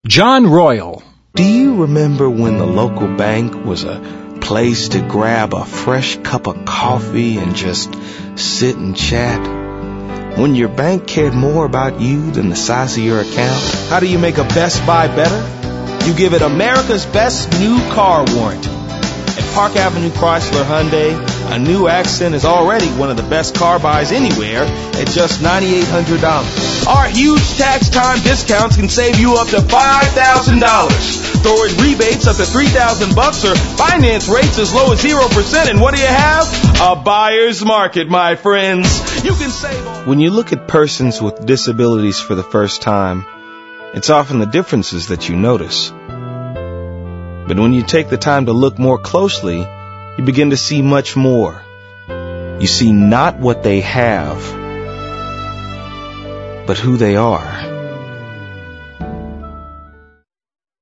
John Royal. Do you remember when the local bank was a place to grab a fresh cup of coffee and just sit and chat? When your bank cared more about you than the size of your account? How do you make a Best Buy better? You give it America's Best New Car Warranty. At Park Avenue Chrysler Hyundai, a new Accent is already one of the best car buys anywhere at just $9,800. Our huge tax time discounts can save you up to $5,000. Throw in rebates up to $3,000 or finance rates as low as 0%. And what do you have? A buyer's market, my friends. You can save all. When you look at persons with disabilities for the first time, it's often the differences that you notice. But when you take the time to look more closely, you begin to see much more. You see not what they have, but who they are.